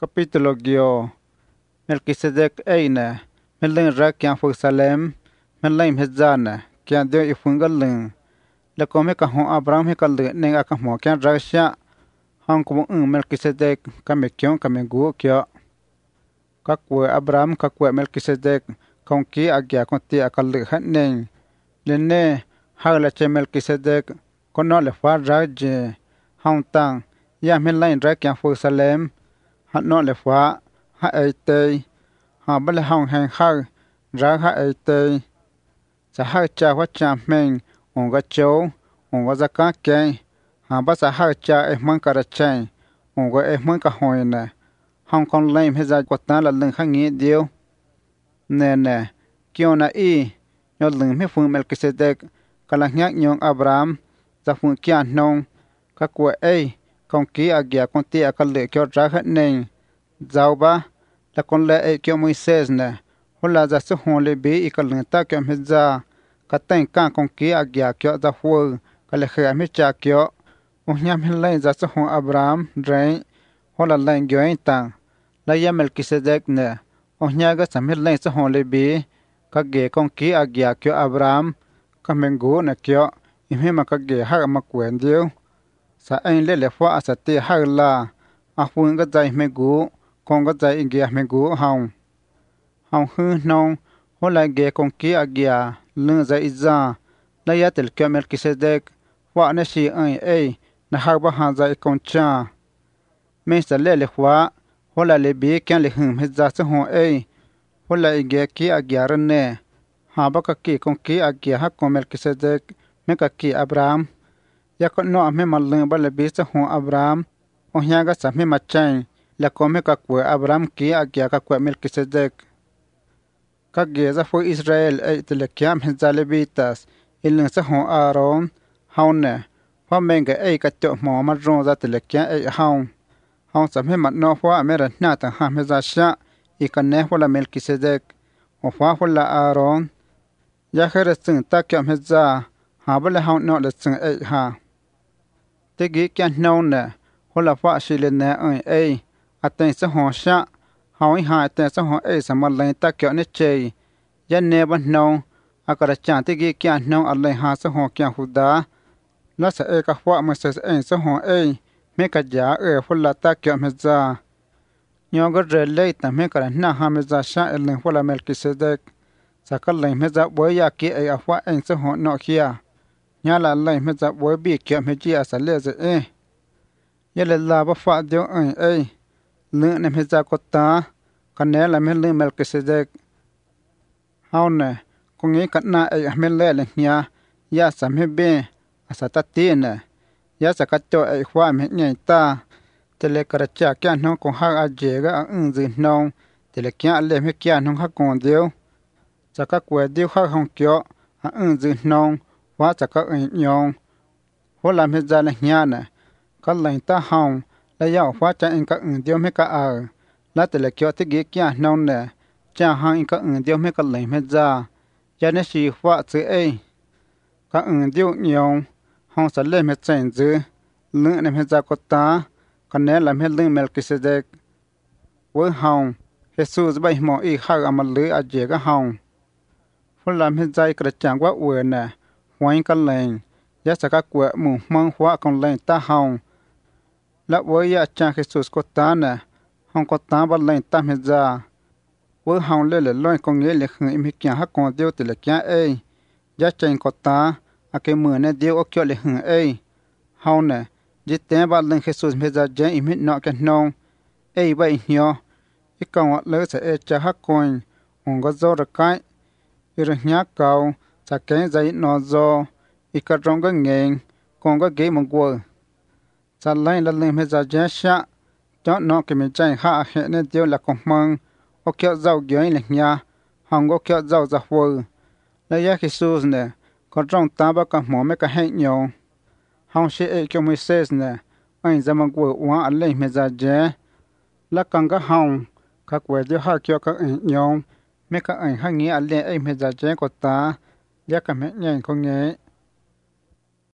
Capítulo Gio. Melquisedec Eine. Melin Rakian Fusalem. Melin Hezana. Kian Dio Ifungalin. La come kahon Abraham Hekal Ning Akamo Kian Rasha. Hong Kong Melquisedec Kamekion Kamegu Kyo. Kakwe Abraham Kakwe Melquisedec. Konki Agia Konti Akal Hatning. Lene Haglache Melquisedec. Kono le fa Raje. Hong Tang. Ya Melin Rakian Fusalem. Hát nó là phá, hát ấy tê, họ bắt là hồng hành khăn, ra hát ấy tê. Sẽ hát cha phát chạm mình, ổng gắt chấu, ổng gắt ra cá kênh, họ bắt sẽ hát cha ấy măng cả ra chênh, ổng gắt ấy măng cả hồi nè. Hồng con lên hết ra quạt ta là lưng khá nghĩ điêu. Nè nè, kiêu nà y, nhớ lưng hết phương Melquisedec, cả là nhắc nhông Abraham, ra phương kia nông, các quệ ấy, con ký agia con tia con lệ kêu ra hết nền giàu ba là con lệ kêu Moises nè hôm là ra số hồn lệ bí con lệ ta kêu hết ra cả tên càng con ký agia kêu ra phơi cả lệ khởi hết cha kêu ông nhắm hết lên ra số hồn Abraham rèn hôm là lên kêu anh tàng là yam Melquisedec nè ông nhá cái sắm hết lên số hồn lệ bí các ghế con ký agia kêu Abraham các mình gú nè kêu im mà các ghế hát mà quen điêu sa anh lệ phá sa tê hai la à phương cái dây mê gú con cái dây kia mê gú hồng hư nông hôm nay ghé con kia kia lưng dây ra lấy ya tel kia Melquisedec phá nè si anh ấy nè hai ba hàng dây con cha mình sẽ lệ phá hôm nay lệ bí kia lệ hưng hết ra số hồ ấy hôm nay ghé kia kia rồi nè hà ba cái kia con kia kia hát con Melquisedec mấy cái kia Abraham ya con nọ me mal lưng ba le bi sa ho Abraham o nya ga sa me ma chain la ko me ka ku Abraham ki a kya ka ku Melquisedec ka ge za fo Israel ai te le kyam he za le bitas il sa ho Aaron haune fa men ga ai ka to mo ma ron za te le kya ai haun sa me ma no fo a me ra na ta ha me za sha I ka ne fo la Melquisedec o fa fo la Aaron ya khere sing ta kyam he za ha ba le haun no le sing ai ha thế kỹ kia nâu nè hoặc là phát sinh lên nè ấy à tên sẽ họ sát họ ấy hai tên sẽ họ ấy sẽ mà lên ta kiểu nét chơi dân nè bên nâu à cái chẳng thế kỹ kia nâu à lên hai sẽ họ kia hụt đá nó sẽ ấy các phát mà sẽ họ ấy mấy cái giá ở hoặc là ta kiểu hết ra nhưng cái rễ lấy ta mấy cái na ham hết ra sát lên hoặc là Melquisedec sẽ cái lên hết ra bởi ya kia ấy à phát anh sẽ họ nọ kia nhà là lấy mấy giặc bối bị kiếm hết chia sẻ lệ rồi ấy giờ là bắt phát điều ấy lương này mấy giặc có ta cái này là mấy lương Melquisedec hao nè con nghĩ cái na ấy mấy lệ là nhà ya sắm hết bê sa ta tiền nè ya sa cái chỗ ấy khoa mấy ngày ta thì lấy cái cha kia nó còn hai anh chị cái gì nông thì lấy kia lấy mấy kia nó khác còn điều sa cái quầy điều khác không kiểu gì nông hóa chắc các anh nhong hóa làm hết ra là nhà nè các lệnh ta hồng là giàu hóa cho anh các anh điều mấy cái là từ là kiểu thích ghét kia nông nè cha hàng anh các anh điều mấy cái lệnh hết ra cho nên chỉ hóa chữ ấy các anh điều nhong hồng sẽ lên hết chân chữ lưng này hết ra có ta còn nếu làm hết lưng Melquisedec với hồng Jesus bay mò ý khác mà lưỡi ở dưới cái hồng hóa làm hết ra cái chẳng quá uổng nè hoài cái lệnh giá sẽ các quệ mù mong hóa con lệnh ta hồng là với giá cha Jesus có ta nè hồng có ta bắt lệnh ta hết ra với hồng lên là lôi con nghĩa là khởi im kia hát con tiêu từ là kia ấy giá chân có ta à cái mưa này tiêu ở kia là hưởng ấy hồng nè chỉ tên bắt lệnh Jesus hết ra giá im hết nọ cái nông ấy vậy nhở cái con lỡ sẽ cha hát con hồng có do được cái rồi nhát cầu sa cái giấy nó do cái trong cái nghề còn cái ghế một quờ sa lại là lên hết ra giá sạ cho nó cái mình chạy hạ hệ nên tiêu là con măng có kiểu giàu dưới là nhà hàng có kiểu giàu giàu vừa lấy giá Jesus nè có trong ta bao cả mỏ mấy cái hệ nhau hàng sẽ ấy cho Moises nè anh ra một quờ hóa lên hết ra giá là càng cái hàng các quờ tiêu hạ kiểu các nhau mấy cái anh hay nghĩ lên ấy hết ra giá của ta giá cả mấy ngày con nghe